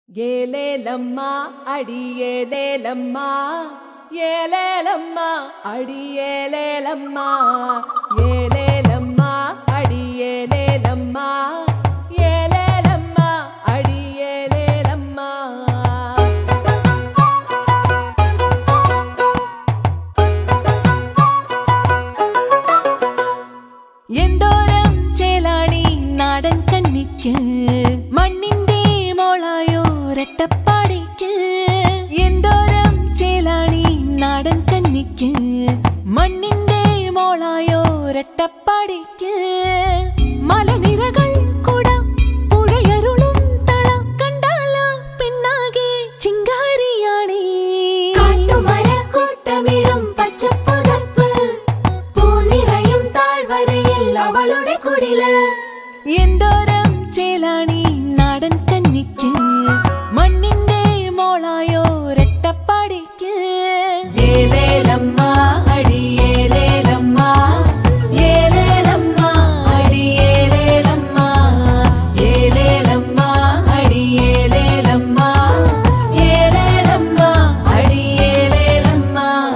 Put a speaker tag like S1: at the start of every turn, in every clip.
S1: ஏலேலம்மா அடி ஏலேலம்மா ஏலேலம்மா அடி ஏலேலம்மா ஏலேலம்மா அடி ஏலேலம்மா ஏலேலம்மா அடி ஏலேலம்மா എന്തോരം ചേലാണി നാടൻ കന്നിക്ക് മണ്ണിന്റെ മോളായോ രട്ടപ്പാടിക്ക് എന്തോരം ചേലാണി നാടൻ കന്നിക്ക് മണ്ണിന്റെ മോളായോ രട്ടപ്പാടിക്ക് മലനിരകൾ കൂട പുഴയരുളും തള കണ്ടാലോ പെണ്ണാകെ ചിങ്കാരിയാണി
S2: കാട്ടുമരക്കൂട്ടമിടും പച്ചപ്പുതപ്പ് പൂനിറയും താഴ്വരയിൽ അവളുടെ കുടില്
S1: എന്തോരം ചേലാണി നാടൻ കന്നിക്ക് മണ്ണിന്റെ മോളായോ രട്ടപ്പാടിക്ക് ഏലേലമ്മ അടി ഏലേലമ്മ ഏലേലമ്മ അടി ഏലേലമ്മ ഏലേലമ്മ അടി ഏലേലമ്മ ഏലേലമ്മ അടി ഏലേലമ്മ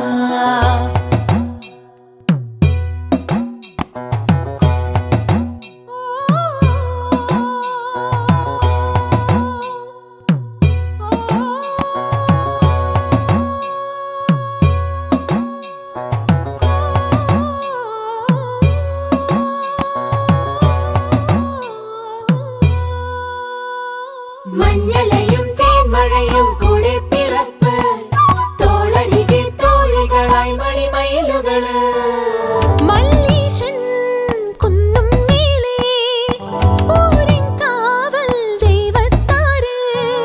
S2: മഞ്ഞലയും തേൻമഴയും കൂടെ പിറപ്പ് തോളരികെ തോഴികളായി മണിമയിലുകള്
S1: മല്ലീശൻ കുന്നും നീലേ ഊരിൻ കാവൽ ദൈവത്താര്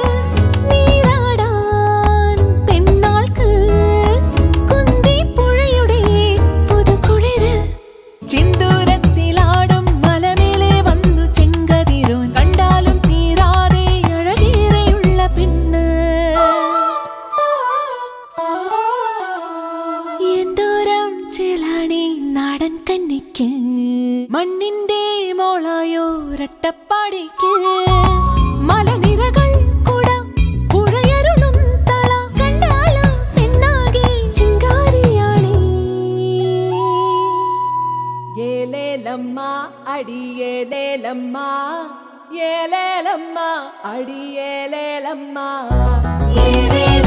S1: നീരാടാൻ പെണ്ണാൾക്ക് കുന്തിപ്പുഴയുടെ പുതുകുളിര് ചിന്തൂരത്തിലാടും മലമേലെ വന്നു ചെങ്കതിരോൻ കണ്ടാലും തീരാതെ അഴകേറെയുള്ള പെണ്ണ് എന്തോരം ചേലാണി നാടൻ കന്നിക്ക് മണ്ണിന്റെ മോളായോ രട്ടപ്പാടിക്ക് മലനിരകൾ കൂട പുഴയരുളും തള കണ്ടാലോ പെണ്ണാകെ ചിങ്കാരിയാണി ഏലേലമ്മ അടി ഏലേലമ്മ ഏലേലമ്മ അടി ഏലേലമ്മ ഏലേ